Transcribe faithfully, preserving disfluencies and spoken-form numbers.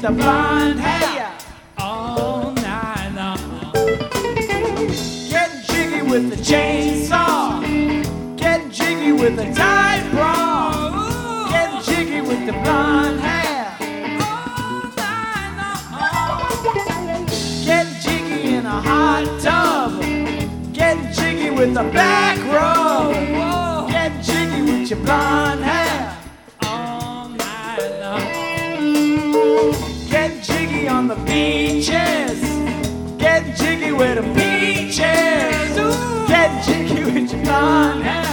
the blonde hair all night long. Getting jiggy with the chainsaw, getting jiggy with the tight bra, getting jiggy with the blonde hair all night long. Getting jiggy in a hot tub, getting jiggy with the back rub, getting jiggy with your blonde hair all night long. Getting jiggy on the beaches, getting jiggy with the peaches, getting jiggy with your blonde hair.